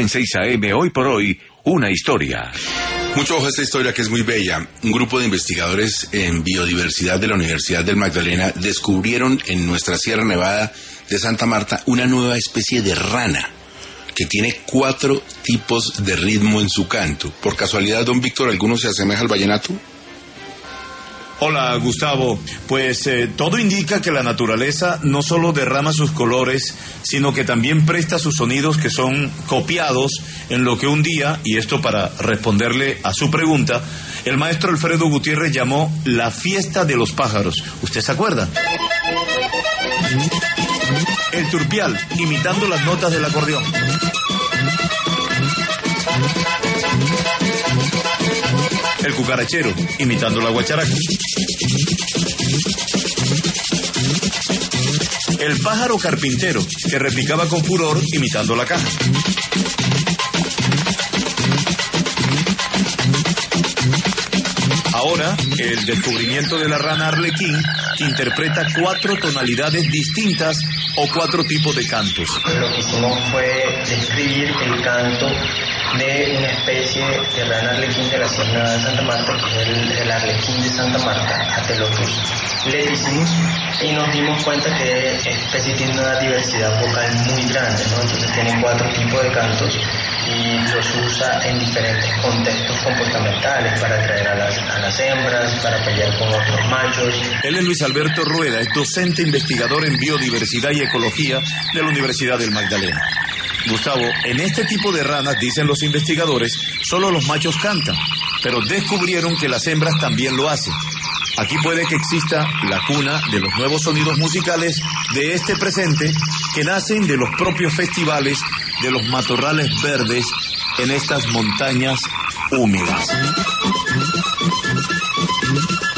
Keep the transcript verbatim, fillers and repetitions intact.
En seis a eme, hoy por hoy, una historia. Mucho ojo a esta historia que es muy bella. Un grupo de investigadores en biodiversidad de la Universidad del Magdalena descubrieron en nuestra Sierra Nevada de Santa Marta una nueva especie de rana que tiene cuatro tipos de ritmo en su canto. Por casualidad, don Víctor, ¿alguno se asemeja al vallenato? Hola, Gustavo. Pues eh, todo indica que la naturaleza no solo derrama sus colores, sino que también presta sus sonidos que son copiados en lo que un día, y esto para responderle a su pregunta, el maestro Alfredo Gutiérrez llamó la fiesta de los pájaros. ¿Usted se acuerda? El turpial, imitando las notas del acordeón. El cucarachero, imitando la guacharaca. El pájaro carpintero, que replicaba con furor, imitando la caja. Ahora, el descubrimiento de la rana arlequín, que interpreta cuatro tonalidades distintas o cuatro tipos de cantos. Lo que hicimos fue describir el canto de una especie de rana arlequín de la Sierra de Santa Marta, que es el, el arlequín de Santa Marta, Atelocus letissimus, y nos dimos cuenta que esta especie tiene una diversidad vocal muy grande, ¿no? Entonces tiene cuatro tipos de cantos y los usa en diferentes contextos comportamentales para atraer a las, a las hembras, para pelear con otros machos. Él es Luis Alberto Rueda, es docente investigador en biodiversidad y ecología de la Universidad del Magdalena. Gustavo, en este tipo de ranas, dicen los investigadores, solo los machos cantan, pero descubrieron que las hembras también lo hacen. Aquí puede que exista la cuna de los nuevos sonidos musicales de este presente que nacen de los propios festivales de los matorrales verdes en estas montañas húmedas.